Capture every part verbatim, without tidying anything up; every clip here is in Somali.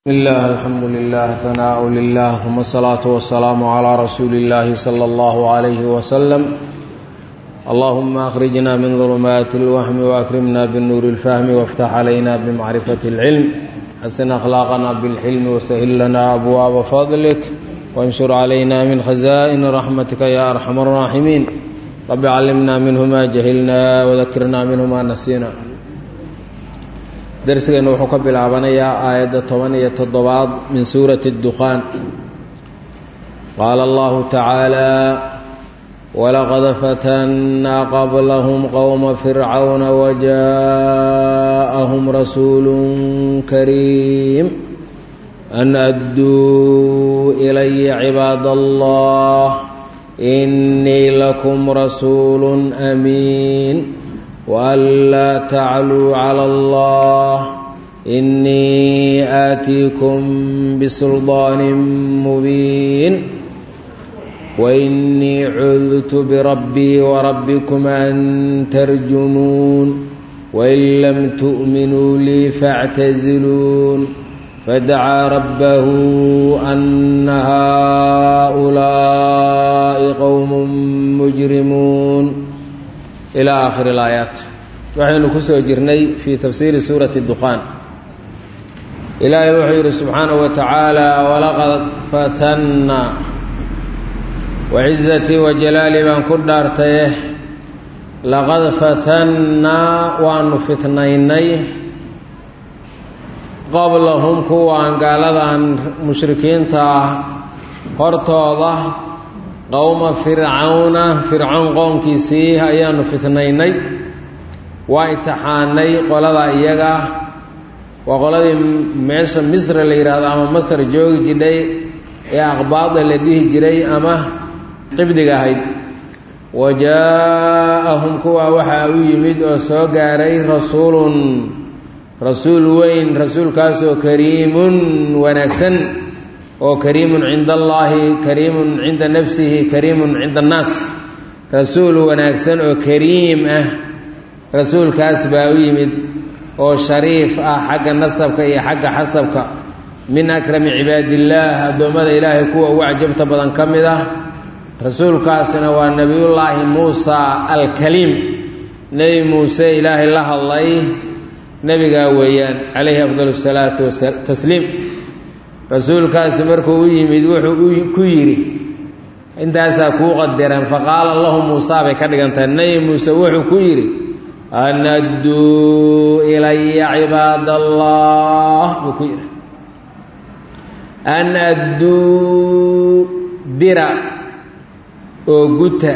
بسم الله الحمد لله ثناء لله ثم الصلاة والسلام على رسول الله صلى الله عليه وسلم. اللهم أخرجنا من ظلمات الوهم وأكرمنا بالنور الفهم وافتح علينا بمعرفة العلم، حسن أخلاقنا بالحلم وسهل لنا أبواب فضلك وانشر علينا من خزائن رحمتك يا أرحم الراحمين. رب علمنا منه ما جهلنا وذكرنا منه ما نسينا. درسنا wuxuu ka bilaabanayaa aayadda toban iyo toddobaad min suurati الدخان. qaala allahu tacaala walaqad fatanna qablahum qowma fircawna wajaa'ahum rasuulun kariim an adduu ilaya cibaadallah innii lakum rasuulun amiin وألا تعلوا على الله إني آتيكم بسلطان مبين وإني عذت بربي وربكم أن ترجمون وإن لم تؤمنوا لي فاعتزلون فدعا ربه أن هؤلاء قوم مجرمون إلى آخر الآيات. وحين كسو جرني في تفسير سورة الدخان. إلهي وحير سبحانه وتعالى ولقد فتنا وعزتي وجلالي من كدارته لقد فتنا وأن فتنيني قبلهم كوان قال عن مشركين تا هرتوضه qowma fircawna fircawn qoomkiisii ayaanu fitnaynay waa imtixaanay qolada iyaga waa qoladii meesha misra la yidhaahdo ama masar joogi jidhay ee aqbaada la dhihi jiray ama qibdiga ahayd. wajaa'ahum kuwa waxaa u yimid oo soo gaaray rasuulun rasuul weyn, rasuulkaasoo kariimun wanaagsan oo kariimun cinda allaahi kariimun cinda nafsihi kariimun cinda annaas. rasuul wanaagsan oo kariim ah, rasuulkaas baa u yimid oo shariif ah xagga nasabka iyo xagga xasabka, min akrami cibaadillaah addoommada ilaahay kuwa ugu cajabta badan ka mid ah. rasuulkaasina waa nebiyullaahi muusa alkaliim, nebi muuse ilaahay la hadlay nebigaa weeyaan calayhi afdalu salaatu watasliim. rasuulkaasi markuu u yimid wuxuu ku yidhi intaasaa kuu qadiran, faqaala lahu muusaa bay ka dhigantahay. nebi muuse wuxuu ku yidhi an adduu ilaya cibaadallah buu ku yidhi an adduu dira oo guta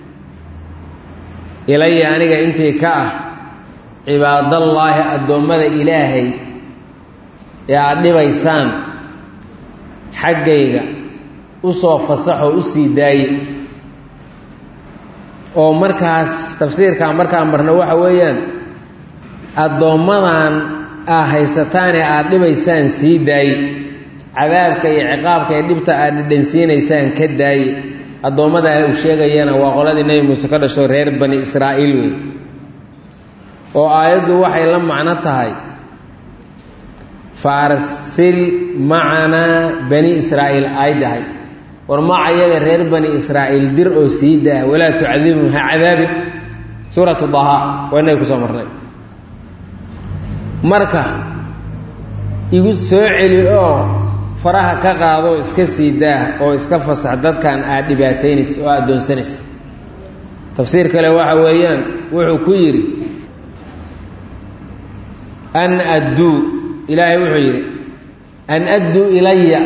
ilaya aniga intii ka ah cibaadallaahi addoommada ilaahay ee aad dhibaysaan xaggayga u soo fasaxoo u sii daaye. oo markaas tafsiirkaa markaan marno waxa weeyaan addoommadan aa haysataane aad dhibaysaan sii daaye, cadaabka iyo ciqaabka ee dhibta aad dhidhansiinaysaan ka daaye. addoommada uu sheegayana waa qoladii nebi muuse ka dhasho reer bani israa'iil wey. oo aayaddu waxay la macno tahay faarsil macanaa bani israa'iil ay dahay, war maca iyaga reer bani israa'iil dir oo sii daa, walaa tucadibhum ha cadaabin. suuratu dahaa waa inay ku soo marnay. marka igu soo celi oo faraha ka qaado iska sii daa oo iska fasax dadkan aad dhibaataynaysa oo addoonsanaysa. tafsiir kale waxa weeyaan wuxuu ku yidhi an adduu, ilaahay wuxuu yidhi an adduu ilaya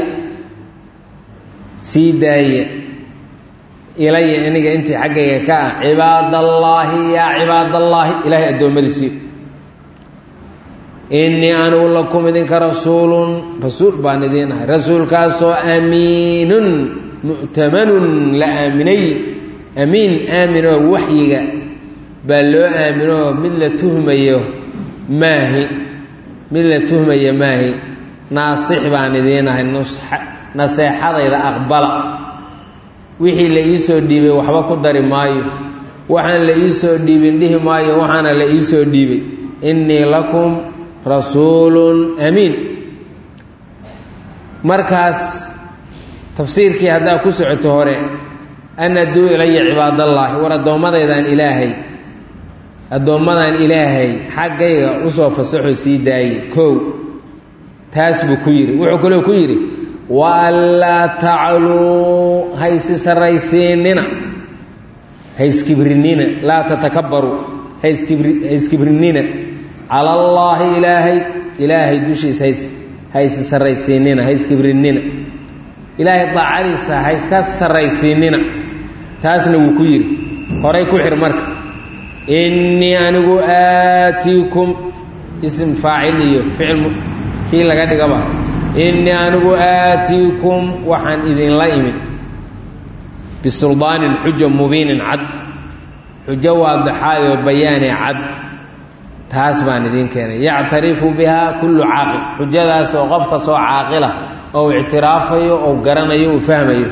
sii daaya ilaya aniga intii xaggayga ka ah cibaadallaahi yaa cibaadallaahi ilaahay addoommadiisii. innii anugu lakum idinka rasuulun rasuul baan idiin ahay, rasuulkaasoo amiinun mu'tamanun la aaminay. amiin aaminoo waxyiga baa loo aaminoo mid la tuhmayo maahi mid la tuhmaya maahi. naasix baan idiin ahay, naseexadayda aqbala. wixii la ii soo dhiibay waxba ku dari maayo, waxaan la ii soo dhiibin dhihi maayo waxaana la ii soo dhiibay. innii lakum rasuulun amiin. markaas tafsiirkii haddaa ku socoto hore an aduu ilaya cibaadallaahi war addoommadaydan ilaahay addoommadan ilaahay xaggayga usoo fasaxoo sii daayey kow taas buu ku yidhi wuxuu kaloo ku yidhi wa anlaa tacluu haysi sarraysiinina hayskibrinina laa tatakabbaru hayskibri hayskibrinina cala allaahi ilaahay ilaahay dushiisa hays haysi sarraysiinina hayskibrinina ilaahay daacadiisa hayska sarraysiinina taasna wuu ku yidhi horay ku xir marka innii anigu aatiikum ism faacil iyo ficil kii laga dhigaba innii anigu aatiikum waxaan idinla imid bisuldaanin xujo mubiinin cad xujo waadixaayoo bayaanee cad taas baan idiin keenay yactarifu bihaa kullu caaqil xujadaas oo qof kastoo caaqila ou ictiraafayo ou garanayo uu fahmayo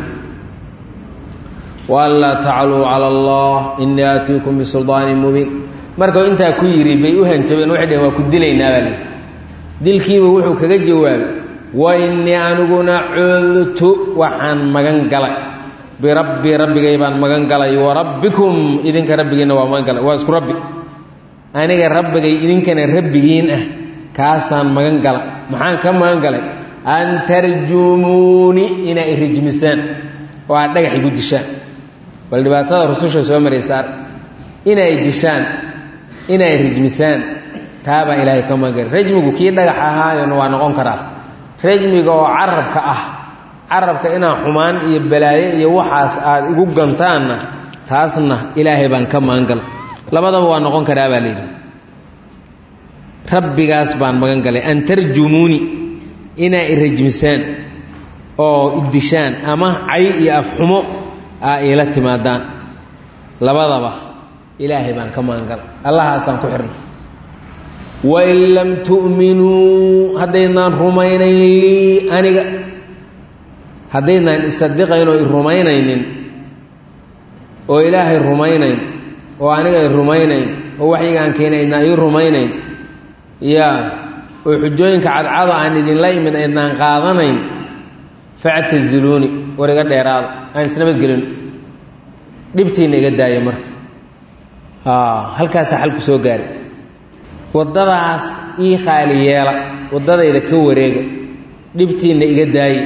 waanlaa tacluu cala allah innii aatiikum bisuldaanin mubiin markuu intaa ku yidhi bay u hanjabeen waxay dhaheen waa ku dilaynaa baa lii dilkiiba wuxuu kaga jawaabay wa innii aniguna cudtu waxaan magan galay birabbii rabbigay baan magan galay wa rabbikum idinka rabbigiinna waa magan galay waa isku rabbi aniga rabbigay idinkana rabbigiin ah kaasaan magan galay maxaan ka magan galay an tarjumuuni inay rijmisaan oo aad dhagax igu dishaan bal dhibaatada rususha soo maraysa inay dishaan inay rijmisaan taabaa ilaahay ka magan galay rajmigu kii dhagax ahaayona waa noqon karaa rajmiga oo carabka ah carabka inaa xumaan iyo balaayo iyo waxaas aad igu gantaanna taasna ilaahay baan ka magan galay labadaba waa noqon karaa baa layidhi rabbigaas baan magan galay an tarjumuuni inaa irajmisaan oo idishaan ama cay iyo afxumo aa iila timaadaan labadaba ilaahay baan ka magan galay allahaasaan ku xirnay wain lam tu'minuu haddaydnaan rumaynayn lii aniga haddaydnaan isadiqayn oo i rumaynaynin oo ilaahay rumaynayn oo aniga ay rumaynayn oo waxyigaan keenay aydnaan ii rumaynayn yaa oo xujooyinka cadcada aan idinla imid aydnaan qaadanayn factaziluuni war iga dheeraada aan isnabadgelin dhibtiinna iga daaya marka halkaasaa xalku soo gaari waddadaas ii khaali yeela waddadayda ka wareega dhibtiinna iga daaye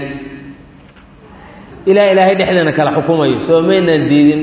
ilaa ilaahay dhexdeena kala xukumayo soo maydnaan diidin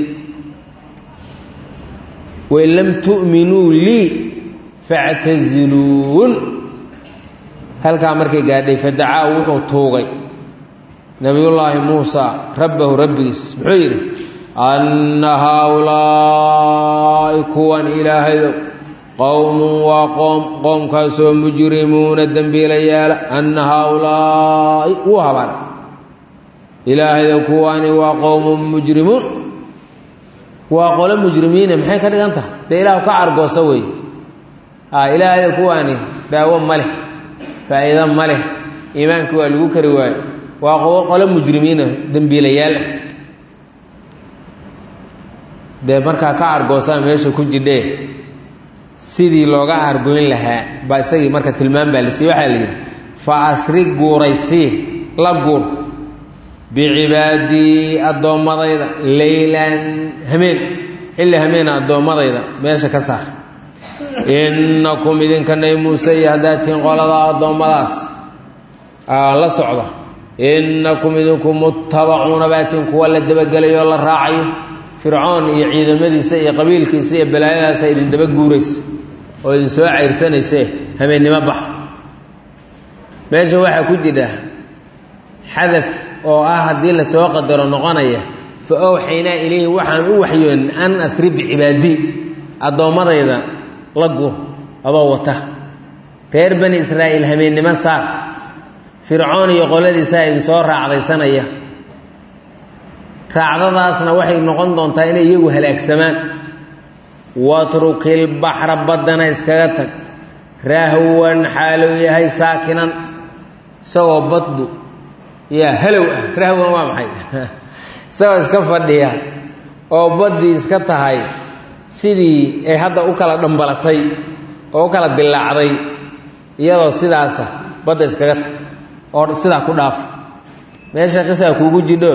wain lam tu'minuu lii factaziluun halkaa markay gaadhay fadacaa wuxuu tuugay nabiyullaahi muusa rabbahu rabbigiis muxuu yidhi anna haaulaa'i kuwan ilaahaydo qowmun waa qoom qoomkaasoo mujrimuuna dembiilayaala anna haaulaa'i wuu habaan ilaahaydo kuwani waa qowmun mujrimuun waa qolo mujrimiine maxay ka dhigan tahay dee ilaahu ka cargoosa wey a ilaahayo kuwaani daawo ma leh faa'iido ma leh iimaankii waa lagu kari waayo waa qolo mujrimiina dembiilayaal ah dee markaa ka cargoosaa meesha ku jidhee sidii looga argoyn lahaa baa isagii marka tilmaam baa lasiiye waxaa la yidhi fa asri guuraysii la guur bicibaadii addoommadayda leylan hameen xilli hameena addoommadayda meesha ka saar innakum idinka nabi muuse iyo haddaad tihiin qoladaa addoommadaas la socda innakum idinku muttabacuuna baatiin kuwa la dabagelayoo la raacayo fircoon iyo ciidamadiisa iyo qabiilkiisa iyo balaayadaasa idin daba guurayso oo idin soo cayrsanayse hameennimo bax meesha waxaa ku jira xadaf oo ah haddii la soo qadaro noqonaya fa awxaynaa ilayhi waxaan u waxyoon an asri bicibaadii addoommadayda la guur adoo wata reer bani israa'iil hameennimo saar fircoon iyo qoladiisaa idin soo raacdaysanaya raacdadaasna waxay noqon doontaa inay iyagu halaagsamaan watrukil baxra baddana iskaga tag rahwan xaaluu yahay saakinan isagoo baddu yaa halow ah rahwan waa maxay isagoo iska fadhiya oo baddii iska tahay sidii ay hadda u kala dhambalatay oo u kala dilaacday iyadoo sidaasa badda iskaga tag oo sidaa ku dhaaf meesha qisaa kuugu jidho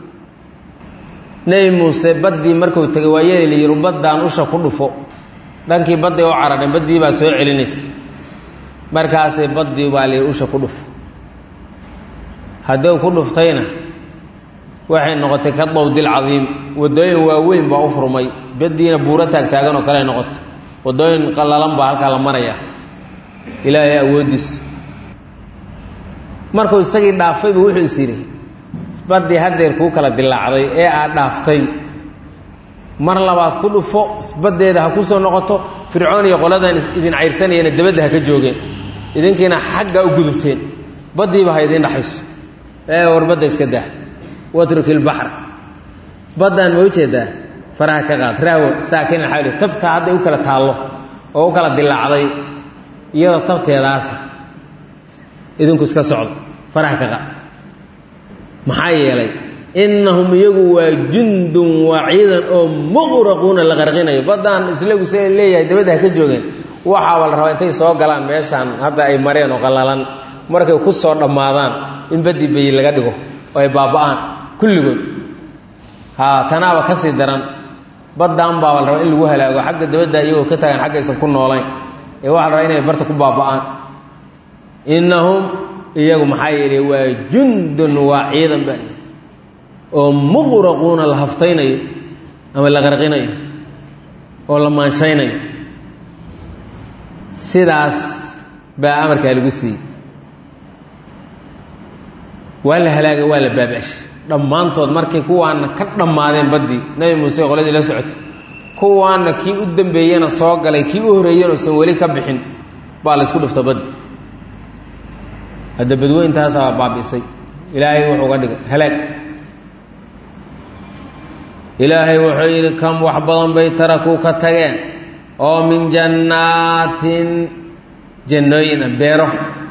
nebi muuse baddii markuu tegay waa yeeli la yidhi baddaan usha ku dhufo dhankii baddii u carareen baddii baa soo celinaysa markaasay baddii baa la yidhi usha ku dhufo hadduu ku dhuftayna waxay noqotay ka dawdil cadiim waddooyin waaweyn baa u furmay baddiina buuro taagtaagan oo kale noqotay waddooyin qallalan baa halkaa la maraya ilaahay awooddiis markuu isagii dhaafaybu wuxuu is yidhi baddii haddeer kuu kala dilaacday ee aad dhaaftay mar labaad ku dhufo baddeeda ha ku soo noqoto fircoon iyo qoladan idin cayrsanayana dabadda ha ka joogeen idinkiina xagga u gudubteen baddiiba ha idiin dhaxayso ee war badda iska daa watruk ilbaxr baddaan ma ujeedaa faraha ka qaad raawo saakinan xawli tabta hadday u kala taallo oo u kala dilaacday iyadoo tabteedaasa idinku iska socdo faraha ka qaad maxaa yeelay innahum iyagu waa jundun waa ciidan oo muqraquuna la qarqinayo baddaan islagu see leeyahay dabadda ha ka joogeen waxaaba la rabaa intay soo galaan meeshaan hadda ay mareen oo qallalan markay ku soo dhammaadaan in baddii bayi laga dhigo oo ay baaba'aan kulligood haa tanaaba ka sii daran baddaan baaba la rabaa in lagu halaago xagga dabadda iyagoo ka tagaan xagga aysan ku noolayn ee waxaa la rabaa inay barta ku baaba'aan innahum iyagu maxaa yeelay waa jundun waa ciidan baa oo muqraquuna la haftaynayo ama la qarqinayo oo la maanshaynayo sidaas baa amarkaa lagu siiyey waa la halaagay waa la baaba'shay dhammaantood markay kuwaana ka dhammaadeen baddii nebi muuse qoladii la socotay kuwaana kii u dambeeyena soo galay kii u horreeyena usan weli ka bixin baa la isku dhufta baddi hadda badweyntaasaa baabi'isay ilaahay wuxuu ga dhigay halaag ilaahay wuxuu yidhi kam wax badan bay tarakuu ka tageen oo min jannaatin jannooyin ah beero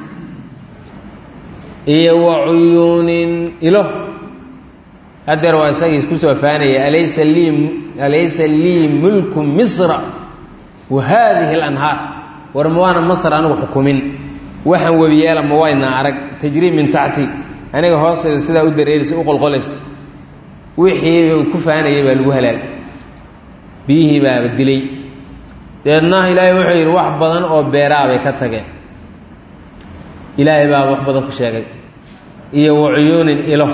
iyo wa cuyuunin ilo haddeer waa isagii isku soo faanaya alaysa lii alaysa lii mulku misra wa haadihi alanhaar war ma waana masr anigu xukumin waxaan webiyeela ma wayna arag tajrii min taxti aniga hoosteeda sidaa u dareeraysa u qolqolaysa wixii uu ku faanayay baa lagu halaagay biyihii baaba dilay deedna ilaahay wuxuu yidhi wax badan oo beeraa bay ka tageen ilaahay baa wax badan ku sheegay iyo wa cuyuunin ilo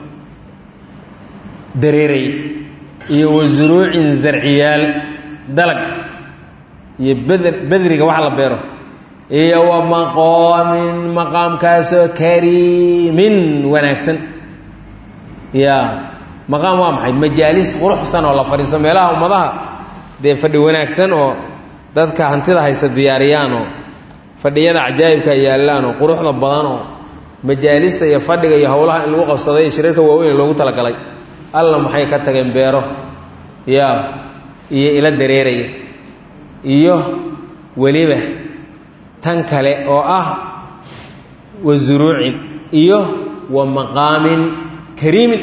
dareeray iyo wa zuruucin zarciyaal dalag iyo beder bedriga wax la beero iyo wa maqaamin maqaamkaasoo kariimin wanaagsan ya maqaam waa maxay majaalis quruxsan oo la fadhiiso meelaha ummadaha dee fadhi wanaagsan oo dadka hantida haysa diyaariyaan oo fadhiyada cajaa'ibka yaallaan oo quruxda badan oo majaalista iyo fadhiga iyo howlaha in lagu qabsaday shirarka waaweyn loogu talagalay alla maxay ka tageen beero ya iyo ila dareeraya iyo weliba tan kale oo ah wa zuruucin iyo wa maqaamin kariimin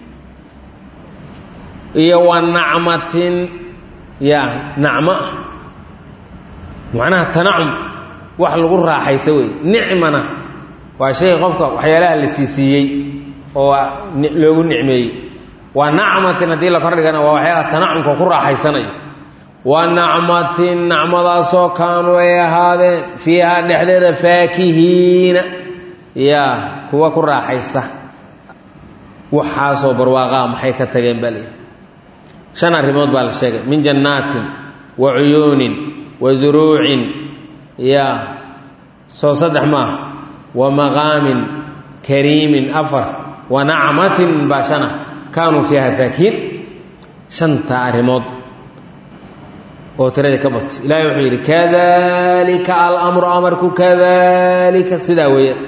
iyo wa nacmatin ya nacmo macnaha tanacum wax lagu raaxaysa wey nicmana waa shay qofka waxyaalaha la siisiiyey oo loogu nicmeeyey waa nacmatin haddii la kordhigana waa waxyaalaha tanacumka ku raaxaysanayo wa nacmatin nacmadaasoo kaanuu ay ahaadeen fiihaa dhexdeeda faakihiina ya kuwa ku raaxaysta waxaasoo barwaaqaa maxay ka tageen baa leeyahy shan arrimood baa la sheegay min jannaatin wa cuyuunin wa zuruucin ya soo saddex maaha wa maqaamin kariimin afar wa nacmatin baa shana kaanuu fiiha faakihiin shanta arrimood oo tiradii ka batay ilaahay wuxuu yidhi kadalika alamru amarku kadalika sidaa weeyaan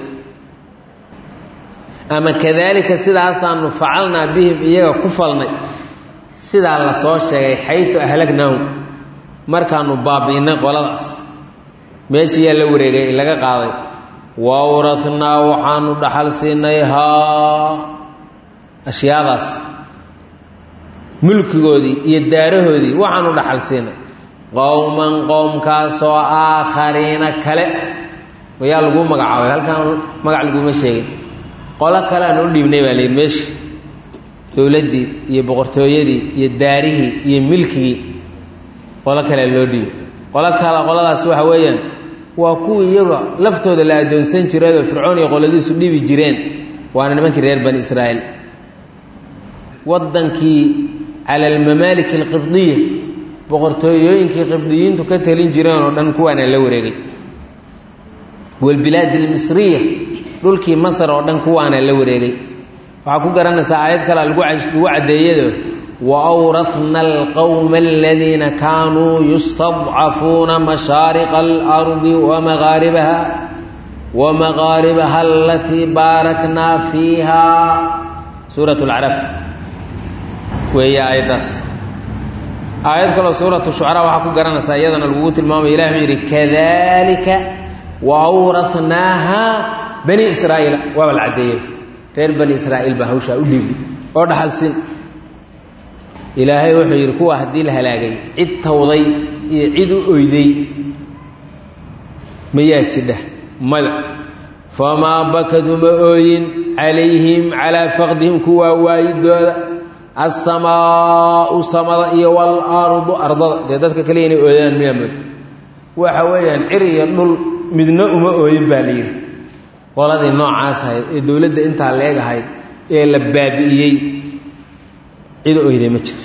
ama kadalika sidaasaanu facalnaa bihim iyaga ku falnay sidaa la soo sheegay xayu ahlagnaahum markaanu baabi'inay qoladaas meeshiyaa la wareegay laga qaaday wawrathnaa waxaanu dhaxal siinay haa ashyaadaas mulkigoodii iyo daarahoodii waxaanu dhaxal siinay qowman qowmkaasoo aakhariina kale wayaa lagu magacaabay halkaan magac laguma sheegin qola kale aan u dhiibnay baa leeyahay meesh dawladdii iyo boqortooyadii iyo daarihii iyo milkigii qola kale loo dhiibay qola kale qoladaas waxa weeyaan waa kuwii iyaga laftooda la adoonsan jiray oo fircoon iyo qoladiisu dhibi jireen waana nimankii reer bani israa'iil wadankii cala almamaalik alqibdiya boqortooyooyinkii qibdiyiintu ka talin jireen oo dhan kuwaana la wareegay walbilaad almisriya dhulkii masar oo dhan kuwaana la wareegay waxaa ku garanaysaa aayad kale lagu lagu caddeeyado وأورثنا القوم الذين كانوا يستضعفون مشارق الأرض ومغاربها ومغاربها التي باركنا فيها سورة العرف وهي آية آيات كلا سورة الشعراء وحكو قرنا سيدنا الوقوت المام إله يري كذلك وأورثناها بني إسرائيل وبالعدية غير بني إسرائيل بهوشا أوليب أرحل سن إلهي وحي يركوا هدي الهلاقي عد توضي عد أيدي مياتده ماذا فما بكتوا مؤين عليهم على فقدهم كوا وايد السماء سماء والأرض أرض ذاتك كليني أيان ميامد وحويان عري النول مدنا أما أيان بالير قال هذه النوع عاسها الدولة انت عليها هاي إيه لبابئيي إذا أهدي مجد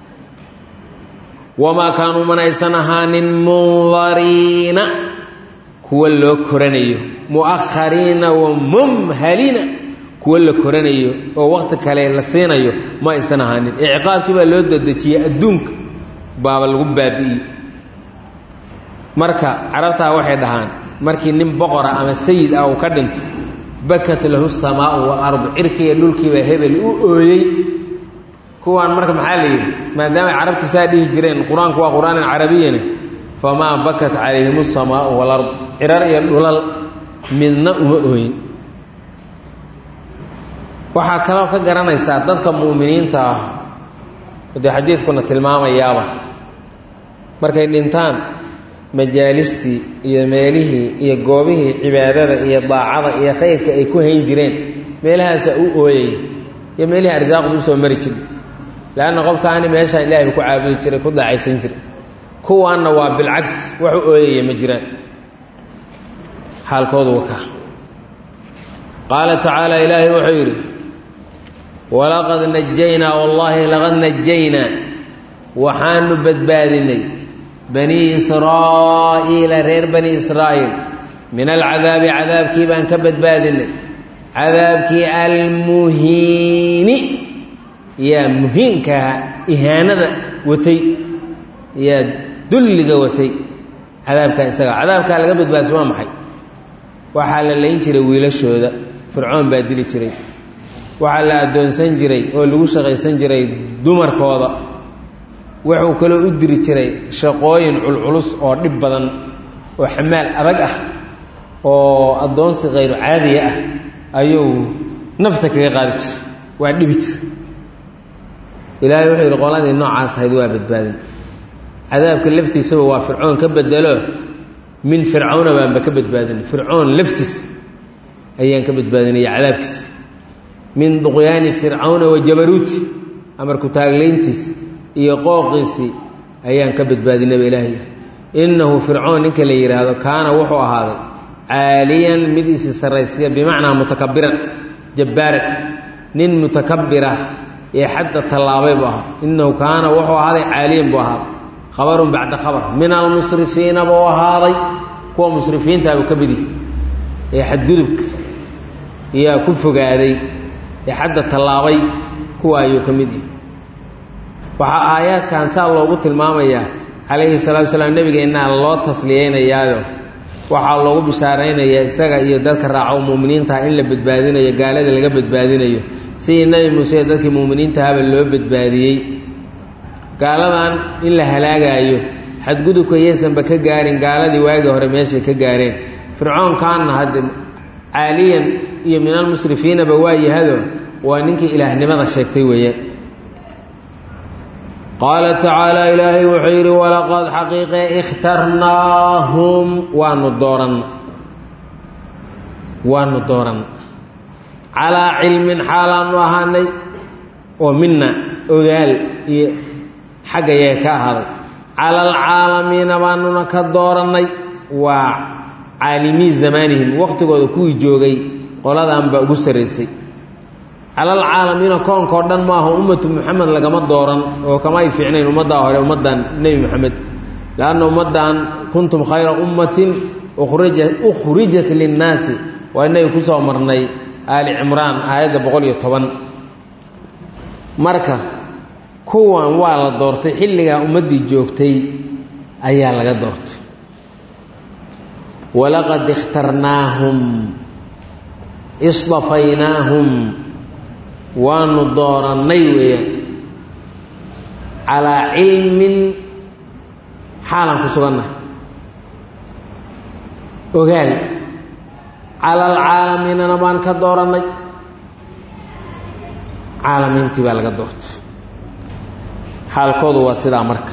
وما كانوا من أيسانهان منظرين كل كرنيو مؤخرين وممهلين كل كرنيو ووقت كالي لسينيو ما أيسانهان إعقاب كما لو ددتي الدنك باب الغبابي مركا عرفتها وحيدهان مركي نم بقرة أما السيد أو كدنت بكت له السماء والأرض إركي للكي وهبل أوئي كوان مركب محلي ما دام عربت سادي جرين القرآن كوا قرآن عربي فما بكت عليهم السماء والأرض إرار يلول من نؤمئين وحكلوا كجرنا يساعدك مؤمنين تا ودي حديث كنا تلمام يابا مركب الإنسان مجالستي يا ماله يا جوبه عبادة يا ضاعة يا خير كيكون هين جرين مالها سأوئي يا ماله أرزاق دوسه مريتشل لأن قف كان ماشى إلهي بكو عابد جري كو داعيسن جري كو أنا بالعكس وحو أويي مجران حال كود وكا قال تعالى إلهي وحيري ولقد نجينا والله لقد نجينا وحان بدبادني بني إسرائيل غير بني إسرائيل من العذاب عذاب كيبان كبدبادني عذاب كي المهين يا مهينك إهانة وتي يا دلق وتي عذابك إسرائيل عذابك على قبض باسوا محي وحال اللي ينشري ويلا الشهداء فرعون بادلي شري وحال أدون سنجري ولوش غي سنجري دمر كوضا وحو كلو أدري شري شقوين علعلص أو نبضا وحمال أرقع وأدون غير عادية أيو نفتك غادت وعدبت إلهي وحي القرآن النوع عاص هيدوا بدبادين عذاب كلفتي سوى فرعون كبدلوه من فرعون بان بكبدبادين فرعون لفتس أيان كبدبادين يا عذابكس من ضغيان فرعون وجبروت أمر كتاغلينتس يقوقسي أيان كبدبادين بإلهي إنه فرعون إنك ليرى هذا كان وحو هذا عاليا مديس السريسية بمعنى متكبرا جبارا نين متكبرة يحدى الطلابي بها إنه كان وحو هذا عاليا بها خبر بعد خبر من المصرفين بها هذا هو مصرفين تابو كبدي يحددك يا كفك هذه يحدى الطلابي هو أيو كمدي وحا آيات كان سأل الله قلت المامية عليه الصلاة والسلام النبي إن الله تصليين إياه وحا الله بشارين إياه إساقا إياه ذلك الرعو مؤمنين تا إلا بدبادين إياه قال هذا اللي بدبادين إياه سي النبي موسى ذلك المؤمنين تهاب اللي بدباديي قال هذا إلا هلاقا إياه حد قدو كويسا بكا قارين قال هذا واقع هرميشي كقارين فرعون كان هذا عاليا إياه من المصرفين بواي هذا وأنك إله لماذا الشيكتي وياه قال تعالى إلهي وحيري ولقد حقيقة اخترناهم وندورن وندورن calaa cilmin xaalaanu ahaanay oo mina ogaal iyo xaggayee ka ahaaday cala alcaalamiina baanuna ka doorannay waa caalimii zamaanihim waqtigooda kuwii joogay qoladan baa ugu sarraysay cala alcaalamiina koonkao dhan maaha ummatu muxamed lagama dooran oo kama ay fiicnayn ummaddaa hore ummaddan nebi moxamed leanna ummaddan kuntum khayra ummatin ukhrijat linnaasi waa inay ku soo marnay aali cimraan aayadda boqol iyo toban marka kuwan waa la doortay xilligaa ummaddii joogtay ayaa laga doortay walaqad ikhtarnaahum isdafaynaahum waanu doorannay weeyaan calaa cilmin xaalaan ku sugannahay ogaal cala alcaalamiinana baan ka doorannay caalamiintii baa laga doortay xaalkoodu waa sidaa marka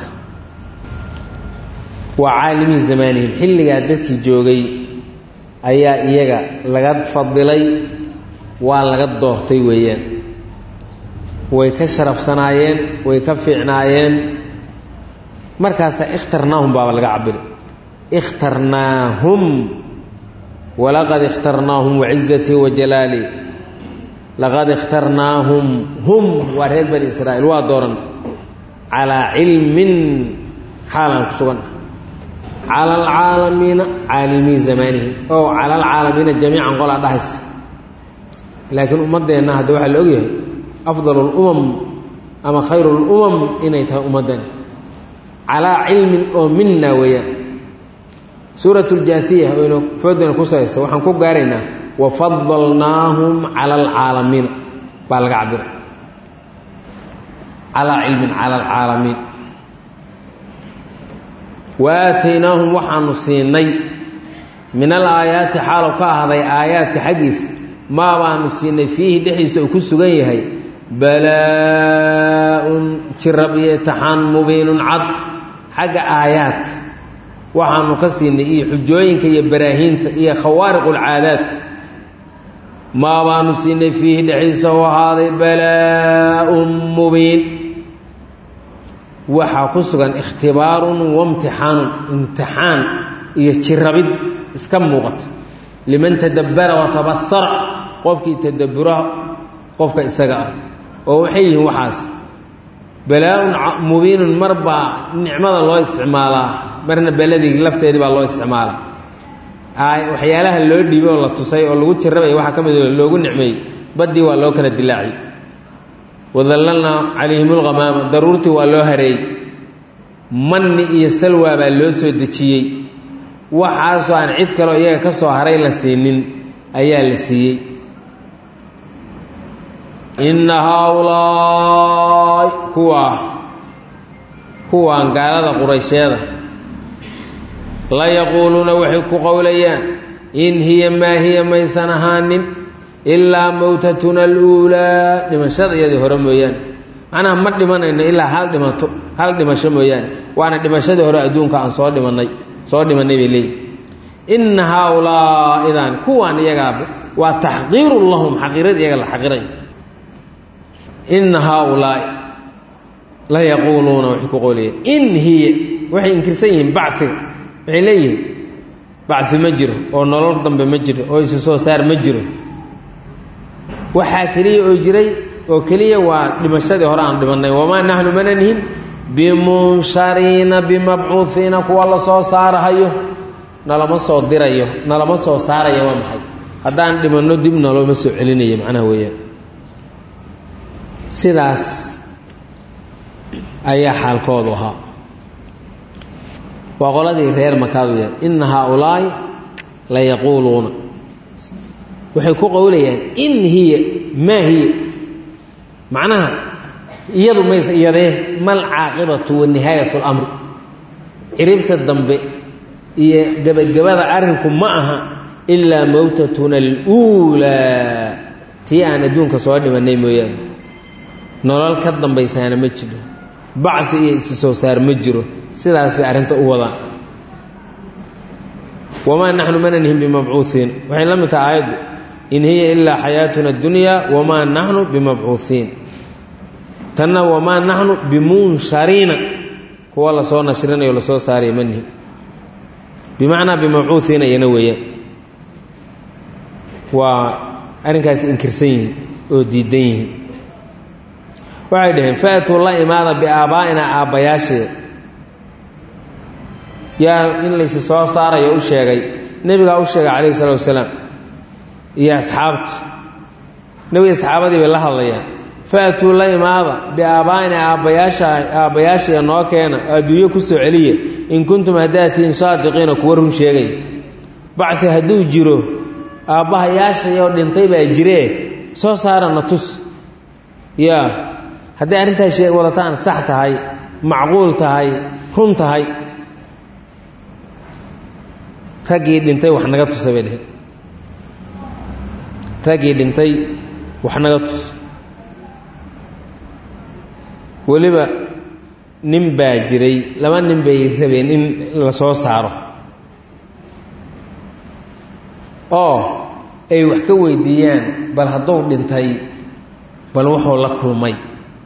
waa caalimii zamaanihim xilligaa dadkii joogay ayaa iyaga laga fadilay waa laga doortay weeyaan way ka sharafsanaayeen way ka fiicnaayeen markaasaa ikhtarnaahum baaba laga cabiray ikhtarnaahum walaqad ikhtarnaahum wacizatii wajalaalii laqad ikhtarnaahum hum waa reer bani israa'iil waa dooran calaa cilmin xaalaan ku sugan cala alcaalamiina caalimii zamaanihim oo cala alcaalamiina jamiican qolaa dhahaysa laakiin ummaddeenna hadda waxaa la ogyahay afdal اlumam ama khayr اlumam inay tahay ummaddan calaa cilmin oo mina weeyaan suurat اljaasiya oynu foodana ku saysa waxaan ku gaaraynaa wafadalnaahum cala alcaalamiina baa laga cabira calaa cilmin cala alcaalamiin wa aataynaahum waxaanu siinay min alaayaati xaalow ka ahday aayaadka xaggiisa maa baanu siinay fiihi dhexdiisa uu ku sugan yahay balaa-un jirab iyo itixaan mubiinun cad xagga aayaadka waxaanu ka siinay iyo xujooyinka iyo baraahiinta iyo khawaariqulcaadaadka maa baanu siinay fiihi dhexdiisa u ahaaday balaa-un mubiin waxaa ku sugan ikhtibaarun waimtixaanun imtixaan iyo jirabid iska muuqata liman tadabbara watabasara qofkii tadabbura qofka isaga ah oo waxay yihiin waxaas balaa-un mubiinun mar baa nicmada loo isticmaalaa marna beladii lafteedii baa loo isticmaalaa waxyaalaha loo dhiibay oo la tusay oo lagu jirabaya waxaa ka mid loogu nicmeeyey baddii waa loo kala dilaaciyey wadallalnaa calayhim ulghamaama daruurtii waa loo hareeyey manni iyo salwaa baa loo soo dejiyey waxaasoo aan cid kaleo iyaga ka soo haray la siinin ayaa la siiyey inna haa-ulaa'i kuwaa kuwaan gaalada quraysheeda la yaquuluuna waxay ku qowlayaan in hiya maa hiya maysan ahaanin ilaa mowtatuna aluulaa dhimashada iyadii hore mooyaane macnaha ma dhimanayno ilaa hal dhimato hal dhimasho mooyaane waana dhimashadii hore adduunka aan soo dhimannay soo dhimannay bay leeyihi inna haa-ulaa'idan kuwaan iyagaaba waa taxqiirun lahum xaqiirad iyaga la xaqiray inna haa-ulaa'i la yaquuluuna waxay ku qowlayeen in hiya waxay inkirsan yihiin baciga waxay leeyihiin bacsi ma jiro oo nolol dambe ma jiro oo isu soo saar ma jiro waxaa keliya oo jiray oo keliya waa dhimashadii hore aan dhimannay wamaa naxnu mana nihin bimunshariina bimabcuuhiina kuwa la soo saarahayo nalama soo dirayo nalama soo saarayo waa maxay haddaan dhimanno dib nalooma soo celinayo macnaha weeyaan sidaas ayaa xaalkoodu ahaa waa qoladii reer makaadu yahay inna haa-ulaa'i la yaquuluuna waxay ku qowlayaan in hiya maa hiya macnaha iyadu mayse iyadee mal caaqibatu wa nihaayatu اlamri ciribta dambe iyo gebagabada arrinku ma aha ilaa mowtatuna aluulaa tii aan adduunka soo dhimannay mooyaane nolol ka dambaysaana ma jiro bacsi iyo isi soo saar ma jiro sidaas bay arrinta u wadaan wamaa naxnu mana nihin bimabcuuhiin waxay la mid tahay aayaddu in hiya ilaa xayaatuna addunya wamaa naxnu bimabcuuhiin tanna wamaa naxnu bimunshariina kuwa lasoo nashrinayo lasoo saaraya manihi bimacnaa bimabcuuhiina iyana weeyaan waa arrinkaasi inkirsan yihiin oo diidan yihiin waxay dhaheen faatuu la imaada biaabaa'ina aabbayaasheeda yaa in laysi soo saarayo u sheegay nebigaa u sheegay calayhi salatu wasalaam iyo asxaabtu nebiga asxaabadii bay la hadlayaan faatuu la imaada biaabaa'ina aabbayaasha aabbayaasheeda noo keena adduunyo ku soo celiya in kuntum haddaad tihiin saadiqiina kuwa run sheegay bacdi hadduu jiro aabbahayaashayoo dhintay baa jiree soo saarana tus yaa hadday arrintaas wadataan sax tahay macquul tahay run tahay raggii dhintay wax naga tusa bay dheheen raggii dhintay wax naga tus weliba nin baa jiray laba nin bay rabeen in la soo saaro oo ay wax ka weydiiyaan bal hadduu dhintay bal wuxuu la kulmay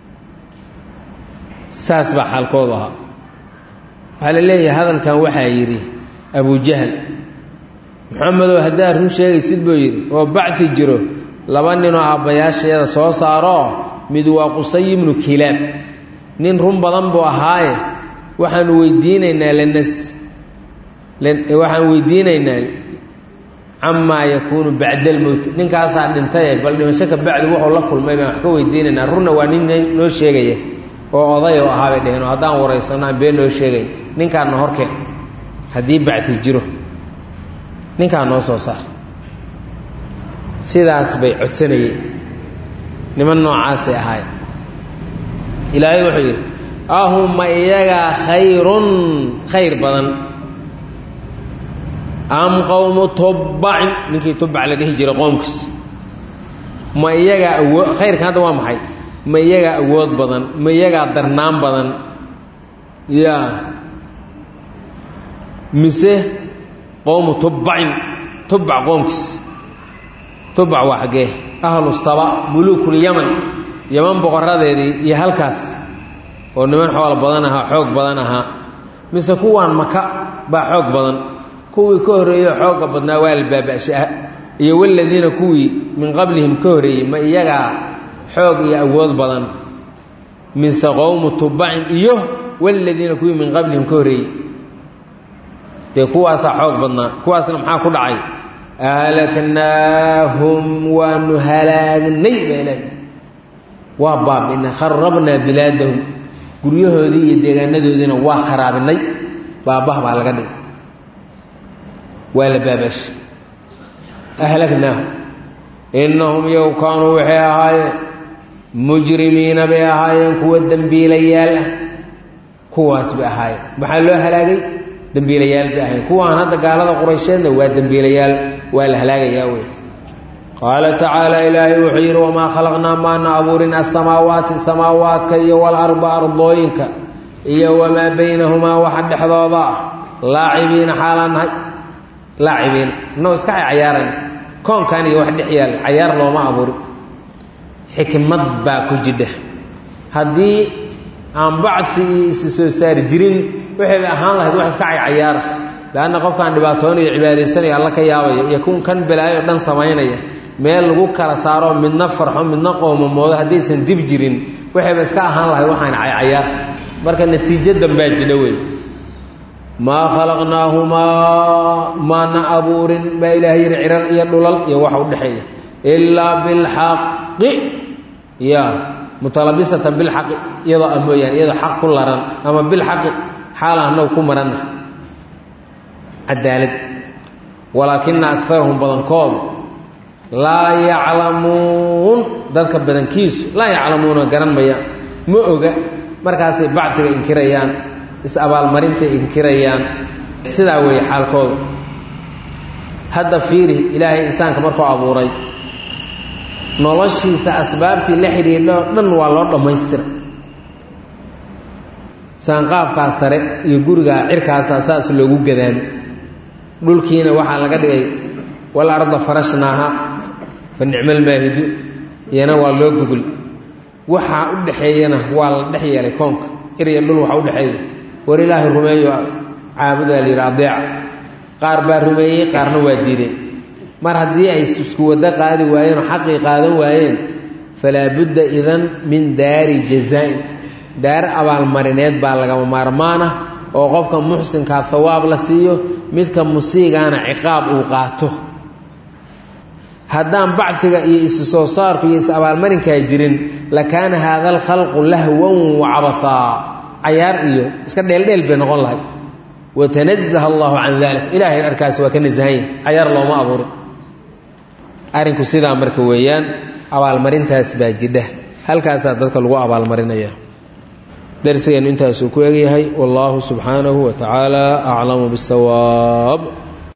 saas baa xaalkoodu ahaa waxaa la leeyahay hadalkan waxaa yidhi abujahal maxamedow haddaad run sheegaysid buu yidhi oo bacfi jiro laba ninoo aabbayaasheeda soo saaroo mid waa qusay ibnu kilaab nin run badan buu ahaaye waxaanu weydiinaynaa lanas waxaan weydiinaynaa camaa yakuunu bacda almowt ninkaasaa dhintaye bal dhimasho ka bacdi wuxuu la kulmay baan wax ka weydiinaynaa runna waa nin noo sheegaya oo oday oo ahaa bay dheheen oo haddaan waraysanno aan been noo sheegayn ninkaanna horkeen haddii bacdi jiro ninkaa noo soo saar sidaas bay codsanayeen niman noocaasay ahaay ilaahay wuxuu yidhi ahuma iyagaa khayrun khayr badan am qowmu tubbacin ninkii tubbac la dhihi jiray qoomkiis ma iyagaa awoo khayrka hadda waa maxay ma iyagaa awood badan ma iyagaa darnaan badan yaa mise qowmu tubbacin tubbac qoomkiis tubbac waa xaggee ahlu saba muluukul yaman yaman boqoradeedii iyo halkaas oo niman xoolo badan ahaa xoog badan ahaa mise kuwaan maka baa xoog badan kuwii ka horreeyey xoogga badnaa waa la baaba'shaa iyo waladiina kuwii min qablihim ka horreeyey ma iyagaa xoog iyo awood badan mise qowmu tubbacin iyo waladiina kuwii min qablihim ka horreeyey dee kuwaasaa xoog badnaa kuwaasna maxaa ku dhacay ahlaknaahum waanu halaagnay baa ilaahay waa baabinay kharabnaa bilaadahum guryahoodii iyo deegaanadoodiina waa kharaabinay baabah baa laga dhigay waa la baabashay ahlaknaahum innahum yow kaanuu waxay ahaayeen mujrimiina bay ahaayeen kuwa dembiilayaal ah kuwaas bay ahaayeen maxaa loo halaagay dembiilayaal bay ahaayeen kuwaan hadda gaalada quraysheedna waa dembiilayaal waa la halaagayaa wey qaala tacaala ilaahay wuxuu yidhi wamaa khalaqnaa maana abuurin asamaawaati samaawaadka iyo walarda ardooyinka iyo wamaa baynahumaa waxa dhexdooda ah laacibiina xaalaan nahay laacibiina inoo iska cayaarayna koonkan iyo wax dhex yaal cayaar looma abuurin xikmad baa ku jidha haddii aan bacfi iyo isi soo saari jirin waxay ahaan lahayd wax iska cayaara laanna qofkaan dhibaatoonayo cibaadaysanayo alla ka yaabaya iyo kun kan balaayo dhan samaynaya meel lagu kala saaro midna farxo midna qoomamoodo haddaysan dib jirin waxayba iska ahaan lahayd waxaan cayaar marka natiijo dambaa jidha wey maa khalaqnaahumaa maana abuurin baa ilaahay yidhi cirar iyo dhulal iyo waxa u dhexeeya ilaa bilxaqi ya mutalabisatan bilxaqi iyadoo a mooyaane iyadoo xaq ku laran ama bilxaqi xaala annagu ku maranna cadaalad walaakina akarahum badankoodu laa yaclamuun dadka badankiisu laa yaclamuuna garan mayaan ma oga markaasay bacdiga inkirayaan is-abaalmarintay inkirayaan sidaa weeye xaalkoodu hadda fiiri ilaahay insaanka markuu abuuray noloshiisa asbaabtii la xidhiidho dhan waa loo dhammaystira saanqaafkaa sare iyo gurigaa cirkaasaa saas loogu gadaami dhulkiina waxaa laga dhigay wal arda farashnaaha fa nicmal maahidu iyana waa loo gogol waxaa u dhexeeyana waa la dhex yeelay koonka irya dhul waxaa u dhexeeya war ilaahay rumeeyo caabudaa la yidhi adeeca qaar baa rumeeyey qaarna waa diideen mar haddii ay isku waddo qaadi waayeen oo xaqii qaadan waayeen falaa budda idan min daari jazaa-in daar abaalmarineed baa lagama maarmaan ah oo qofka muxsinkaa hawaab la siiyo midka musiigaana ciqaab uu qaato haddaan bacfiga iyo isu soo saarku iyo is abaalmarinkaa jirin lakaana haada alkhalqu lahwan wacabathaa cayaar iyo iska dheeldheel bay noqon lahay watanazaha allahu can dalik ilaahay arkaasi waa ka nasahanya cayaar looma abuurin arrinku sidaa marka weeyaan abaalmarintaas baa jidha halkaasaa dadka lagu abaalmarinaya darsigeennu intaasuu ku egyahay wallaahu subxaanahu wa tacaala aclamu bisawaab